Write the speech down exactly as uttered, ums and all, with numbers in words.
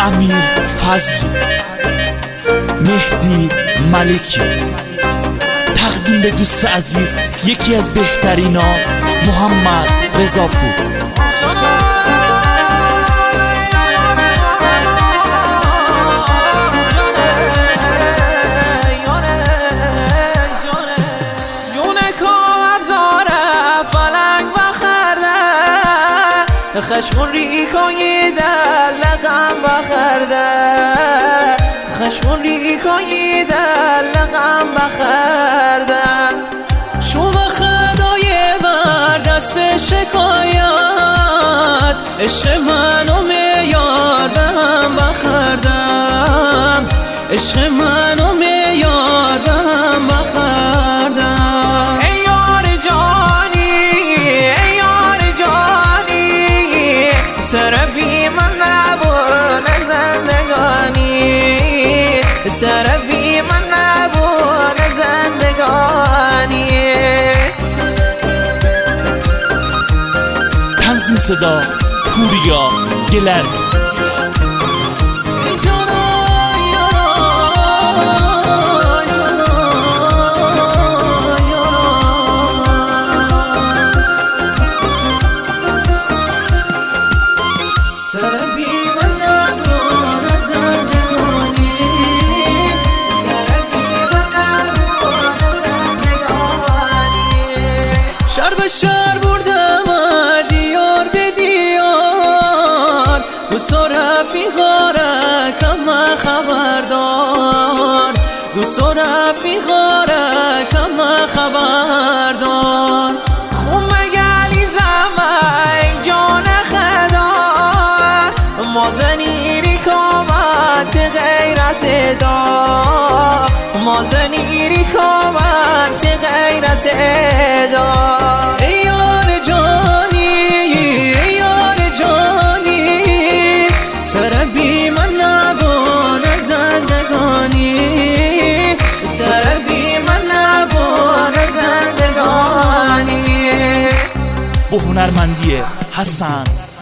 امیر فضلی، مهدی ملکی. تقدیم به دوست عزیز یکی از بهترینا، محمد رضاپور. خشمون ریکای در لقم بخرده، خشمون ریکای در لقم بخرده. شما خدای بر دست به شکایت، عشق منو میار به هم بخردم، عشق منو میار به هم بخردم. ای یار جانی، ای یار جانی، طرفی من نبود زندگانی، طرفی من نبود زندگانی. تنظیم صدا پوریا گلرگ. شر به شر بردم دیار به دیار، دوست و رفیقا را کم خبردار، دوست و رفیقا را کم خبردار. خون مگلی زمین جان خدا، ما زنیری کامت غیرت دا، ما زنیری کامت غیرت دا. ای یار جانی، ای یار جانی، طرفی من نبود زندگانی، طرفی من نبود زندگانی. با هنرمندی حسن